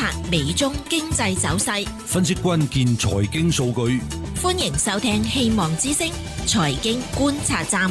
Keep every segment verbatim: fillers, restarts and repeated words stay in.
察美中經濟走勢， 分析關鍵財經數據。 歡迎收聽希望之聲財經觀察站。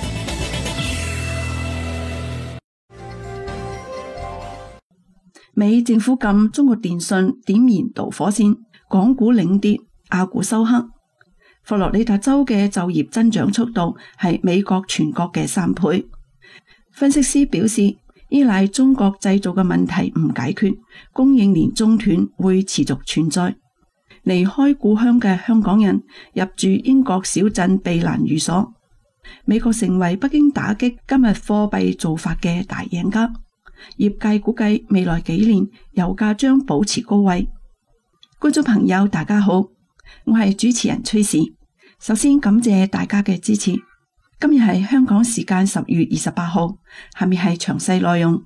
美政府禁中國電信點燃導火線，港股領跌，亞股收黑。佛羅里達州嘅就業增長速度係美國全國嘅三倍。分析師表示，依賴中國製造嘅問題唔解決，供應鏈中斷會持續存在。離開故鄉嘅香港人入住英國小鎮避難寓所。美國成為北京打擊加密貨幣做法嘅大贏家。業界估計未來幾年油價將保持高位。觀眾朋友大家好，我係主持人崔氏。首先感謝大家嘅支持。今日係香港時間十月二十八號，下面係詳細內容。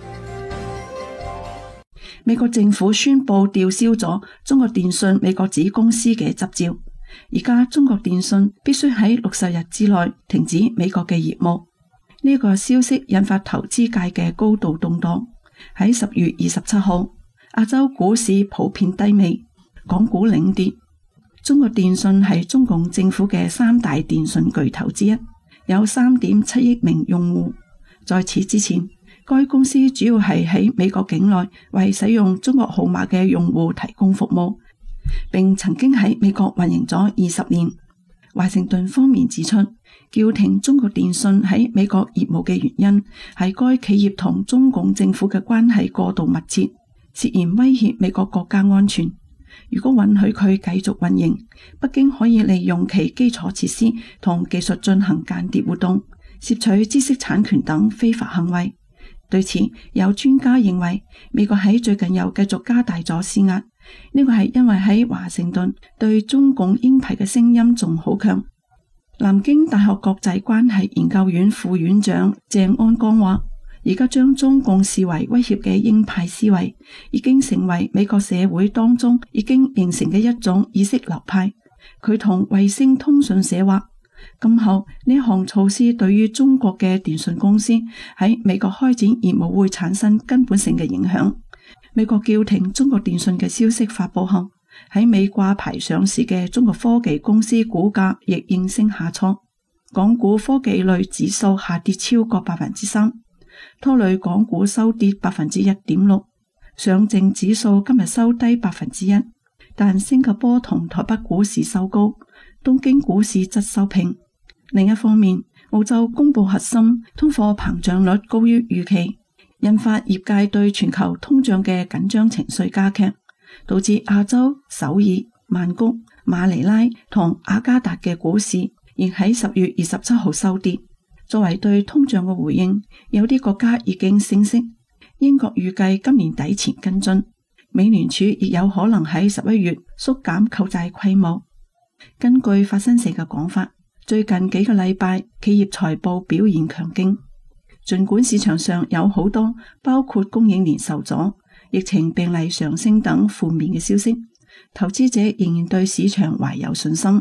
美國政府宣布吊銷咗中國電信美國子公司嘅執照，而家中國電信必須喺六十日之內停止美國嘅業務。呢個消息引發投資界嘅高度動盪。喺十月二十七號，亞洲股市普遍低迷，港股領跌。中國電信係中共政府嘅三大電信巨頭之一，有三點七億名用戶。在此之前，該公司主要係喺美國境內為使用中國號碼嘅用戶提供服務，並曾經喺美國運營咗二十年。華盛頓方面指出，叫停中國電信喺美國業務嘅原因係該企業同中共政府嘅關係過度密切，涉嫌威脅美國國家安全。如果允許佢繼續運營，北京可以利用其基礎設施同技術進行間諜活動，竊取知識產權等非法行為。對此，有專家認為，美國喺最近又繼續加大咗施壓，呢個係因為喺華盛頓對中共鷹派嘅聲音仲好強。南京大學國際關係研究院副院長鄭安江話，而家將中共視為威脅嘅鷹派思維，已經成為美國社會當中已經形成嘅一種意識流派。佢同衛星通訊社話，今後呢項措施對於中國嘅電信公司喺美國開展業務會產生根本性嘅影響。美國叫停中國電信嘅消息發佈後，喺美掛牌上市嘅中國科技公司股價亦應聲下挫，港股科技類指數下跌超過百分之三，拖累港股收跌百分之一點六。上證指數今日收低百分之一，但新加坡同台北股市收高，東京股市則收平。另一方面，澳洲公布核心通貨膨脹率高於預期，引發業界對全球通脹嘅緊張情緒加劇，導致亞洲、首爾、曼谷、馬尼拉同雅加達嘅股市亦喺十月二十七號收跌。作為對通脹嘅回應，有啲國家已經升息，英國預計今年底前跟進，美聯儲亦有可能喺十一月縮減購債規模。根據法新社嘅講法，最近幾個禮拜企業財報表現強勁，儘管市場上有好多包括供應鏈受阻、疫情病例上升等負面嘅消息，投資者仍然對市場懷有信心。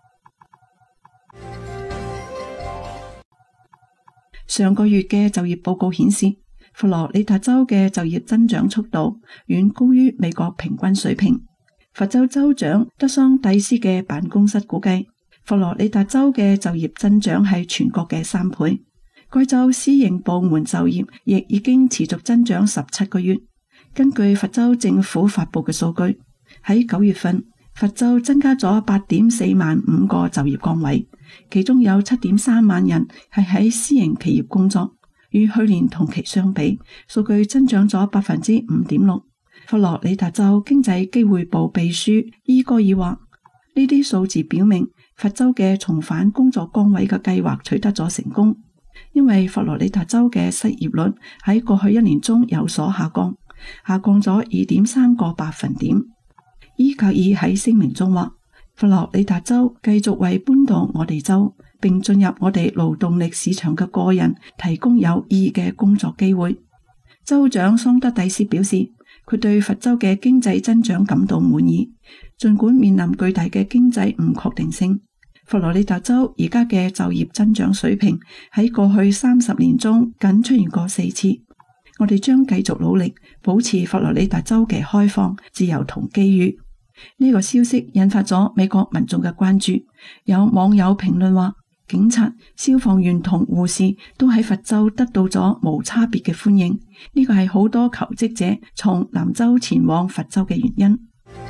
上個月嘅就業報告顯示，佛羅里達州嘅就業增長速度遠高於美國平均水平。佛州州長德桑蒂斯嘅辦公室估計，佛羅里達州嘅就業增長係全國嘅三倍。該州私營部門就業亦已經持續增長十七個月。根據佛州政府發佈嘅數據，喺九月份，佛州增加咗八點四萬五個就業崗位，其中有七點三萬人係喺私營企業工作，與去年同期相比，數據增長咗百分之五點六。佛羅里達州經濟機會部秘書伊戈爾話，呢啲數字表明佛州嘅重返工作崗位嘅計劃取得咗成功，因為佛羅里達州嘅失業率喺過去一年中有所下降，下降咗二點三個百分點。伊格爾喺聲明中話，佛羅里達州繼續為搬到我哋州並進入我哋勞動力市場嘅個人提供有意義嘅工作機會。州長桑德蒂斯表示，佢對佛州嘅經濟增長感到滿意，儘管面臨巨大嘅經濟唔確定性。佛羅里達州而家嘅就業增長水平喺過去三十年中僅出現過四次。 我哋將繼續努力保持佛羅里達州嘅開放、自由同機遇。呢、這個消息引發咗美國民眾嘅關注，有網友評論話，警察、消防員同護士都喺佛州得到咗無差別嘅歡迎，呢個係好多求職者從南州前往佛州嘅原因。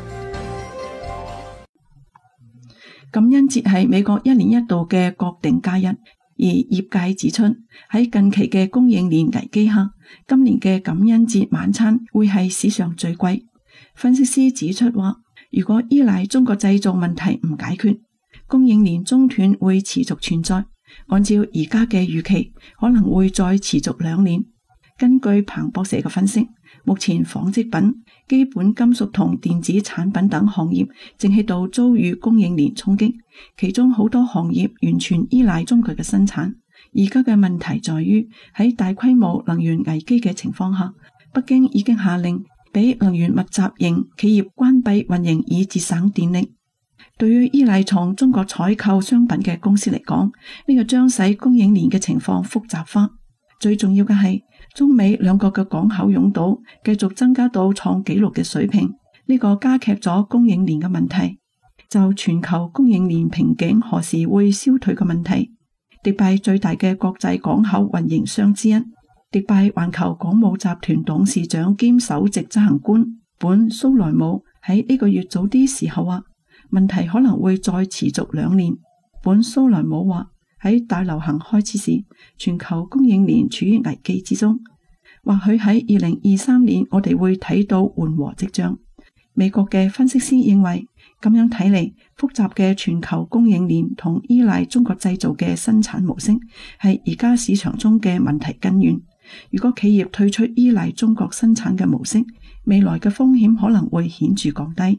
感恩節係美國一年一度嘅國定假日，而業界指出，喺近期嘅供應鏈危機下，今年嘅感恩節晚餐會係史上最貴。分析師指出話，如果依賴中國製造問題唔解決，供應鏈中斷會持續存在。按照而家嘅預期，可能會再持續兩年。根據彭博社嘅分析，目前紡織品、基本金屬同電子產品等行業正喺度遭遇供應鏈衝擊，其中好多行業完全依賴中國嘅生產。而家嘅問題在於，喺大規模能源危機嘅情況下，北京已經下令俾能源密集型企業關閉運營以節省電力。對於依賴從中國採購商品嘅公司嚟講，呢個將使供應鏈嘅情況複雜化。最重要嘅係，中美兩國嘅港口擁堵繼續增加到創紀錄嘅水平，呢個加劇咗供應鏈嘅問題。就全球供應鏈瓶頸何時會消退嘅問題，迪拜最大嘅國際港口運營商之一，迪拜環球港務集團董事長兼首席執行官本蘇萊姆喺呢個月早啲時候話，問題可能會再持續兩年。本蘇萊姆話，喺大流行開始時，全球供應鏈處於危機之中，或許喺二零二三年我哋會睇到緩和跡象。美國嘅分析師認為，咁樣睇嚟，複雜嘅全球供應鏈同依賴中國製造嘅生產模式係而家市場中嘅問題根源。如果企業退出依賴中國生產嘅模式，未來嘅風險可能會顯著降低。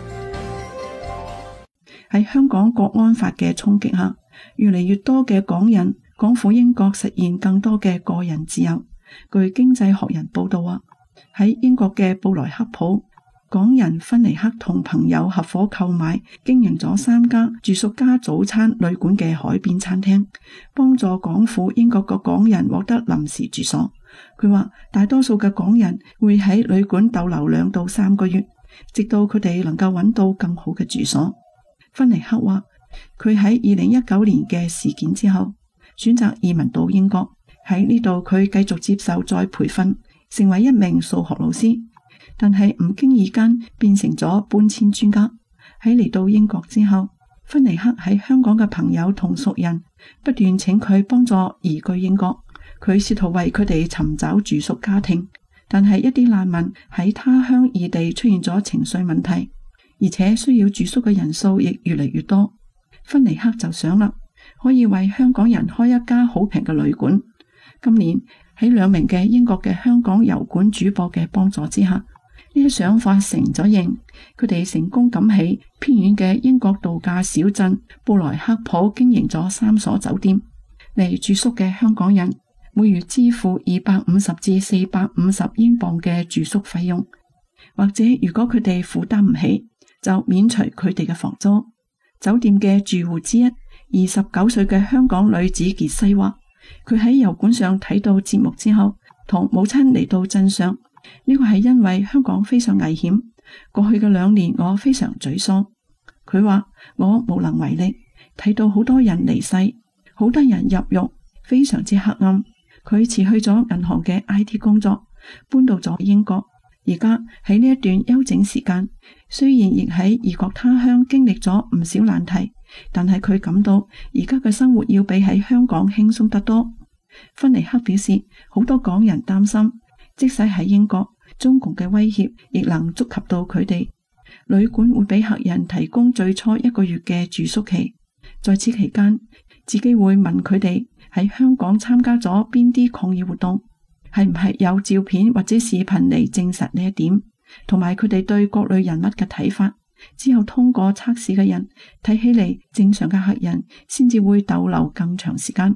喺香港國安法嘅衝擊下，越嚟越多嘅港人港赴英國實現更多嘅個人自由。據經濟學人報道話，喺英國嘅布萊克普，港人芬尼克同朋友合夥購買經營咗三家住宿加早餐旅館嘅海邊餐廳，幫助港赴英國嘅港人獲得臨時住所。佢話大多數嘅港人會喺旅館逗留兩到三個月，直到佢哋能夠揾到更好嘅住所。芬尼克話，佢喺二零一九年嘅事件之後，選擇移民到英國。喺呢度佢繼續接受再培訓，成為一名數學老師，但係唔經意間變成咗搬遷專家。喺嚟到英國之後，芬尼克喺香港嘅朋友同熟人不斷請佢幫助移居英國，佢試圖為佢哋尋找住宿家庭，但係一啲難民喺他鄉異地出現咗情緒問題，而且需要住宿嘅人數亦越嚟越多。芬尼克就想啦，可以為香港人開一家好平嘅旅館。今年喺兩名嘅英國嘅香港油管主播嘅幫助之下，呢啲想法成咗型，佢哋成功咁喺偏遠嘅英國度假小鎮布萊克普經營咗三所酒店，嚟住宿嘅香港人每月支付二百五十至四百五十英鎊嘅住宿費用，或者如果佢哋負擔唔起，就免除佢哋嘅房租。酒店嘅住戶之一，二十九歲嘅香港女子傑西話，佢喺油管上睇到節目之後，同母親嚟到鎮上。呢個係因為香港非常危險，過去嘅兩年我非常沮喪。佢話我無能為力，睇到好多人離世，好多人入獄，非常之黑暗。佢辭去咗銀行嘅 I T 工作，搬到咗英國。而家喺呢一段休整時間，雖然亦喺異國他鄉經歷咗唔少難題，但係佢感到而家嘅生活要比喺香港輕鬆得多。芬尼克表示，好多港人擔心，即使喺英國，中共嘅威脅亦能觸及到佢哋。旅館會俾客人提供最初一個月嘅住宿期，在此期間，自己會問佢哋喺香港參加咗邊啲抗議活動，係唔係有照片或者視頻嚟證實呢一點，同埋佢哋對各類人物嘅睇法。之後通過測試嘅人睇起嚟正常嘅客人，先至會逗留更長時間。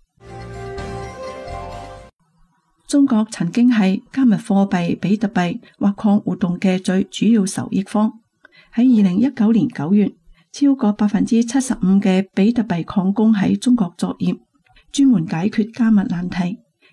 中國曾經係加密貨幣比特幣挖礦活動嘅最主要受益方。喺二零一九年九月，超過百分之七十五嘅比特幣礦工喺中國作業，專門解決加密難題。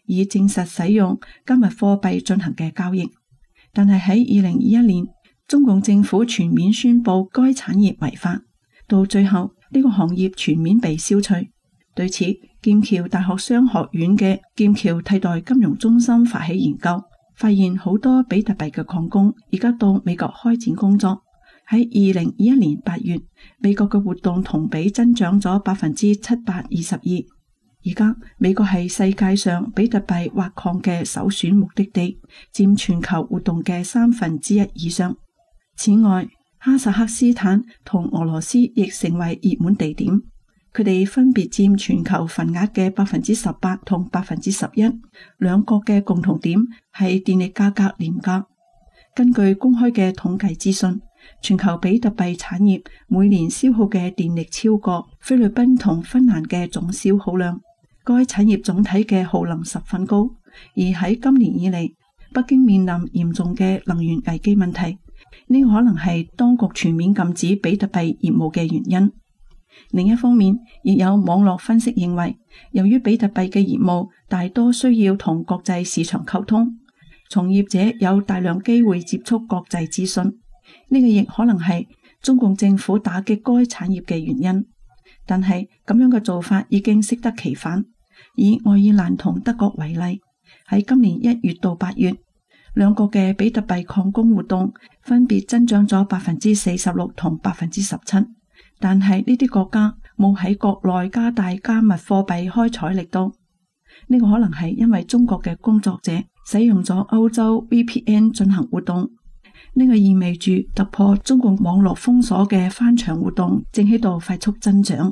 以證實使用加密貨幣進行嘅交易。但係喺二零二一年，中共政府全面宣布該產業違法，到最後呢個行業全面被消除。對此，劍橋大學商學院嘅劍橋替代金融中心發起研究，發現好多比特幣嘅礦工而家到美國開展工作。喺二零二一年八月，美國嘅活動同比增長咗百分之七百二十二。而家美國係世界上比特幣挖礦嘅首選目的地，佔全球活動嘅三分之一以上。此外，哈薩克斯坦同俄羅斯亦成為熱門地點，佢哋分別佔全球份額嘅百分之十八同百分之十一。兩國嘅共同點係電力價格廉價。根據公開嘅統計資訊，全球比特幣產業每年消耗嘅電力超過菲律賓同芬蘭嘅總消耗量。該產業總體嘅耗能十分高，而喺今年以嚟，北京面臨嚴重嘅能源危機問題，呢個可能係當局全面禁止比特幣業務嘅原因。另一方面，亦有網絡分析認為，由於比特幣嘅業務大多需要同國際市場溝通，從業者有大量機會接觸國際資訊，呢個亦可能係中共政府打擊該產業嘅原因。但係咁樣嘅做法已經適得其反。以愛爾蘭同德國為例，喺今年一月到八月，兩國嘅比特幣礦工活動分別增長咗百分之四十六同百分之十七。但係呢啲國家冇喺國內加大加密貨幣開採力度，呢個可能係因為中國嘅工作者使用咗歐洲 V P N 進行活動，呢個意味住突破中共網絡封鎖嘅翻牆活動正喺度快速增長。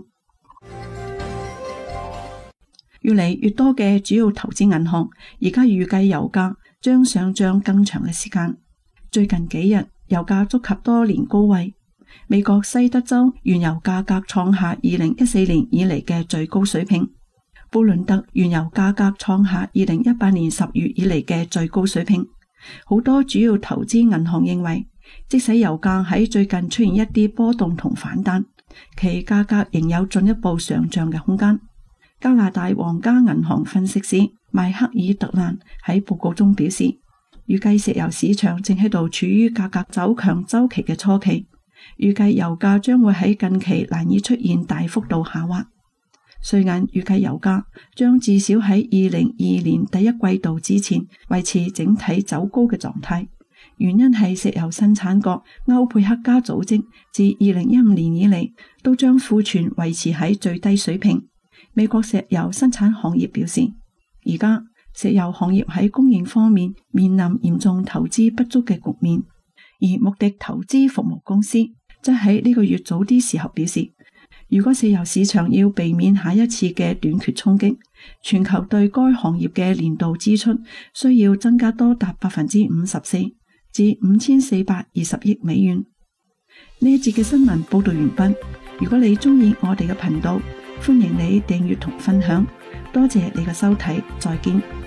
越嚟越多嘅主要投資銀行而家預計油價將上漲更長嘅時間。最近幾日，油價觸及多年高位，美國西德州原油價格創下二零一四年以嚟嘅最高水平，布倫特原油價格創下二零一八年十月以嚟嘅最高水平。好多主要投資銀行認為，即使油價喺最近出現一啲波動同反彈，其價格仍有進一步上漲嘅空間。加拿大皇家銀行分析師邁克爾特蘭喺報告中表示，預計石油市場正喺度處於價格走強週期嘅初期，預計油價將會喺近期難以出現大幅度下滑。瑞銀預計油價將至少喺二零二二年第一季度之前維持整體走高嘅狀態，原因係石油生產國歐佩克加組織自二零一五年以嚟都將庫存維持喺最低水平。美國石油生產行業表示，而家石油行業喺供應方面面臨嚴重投資不足嘅局面，而穆迪投資服務公司則喺呢個月早啲時候表示，如果石油市場要避免下一次嘅短缺衝擊，全球對該行業嘅年度支出需要增加多達百分之五十四至五千四百二十億美元。呢一節嘅新聞報道完畢。如果你中意我哋嘅頻道，歡迎你訂閱同分享，多謝你嘅收睇，再見。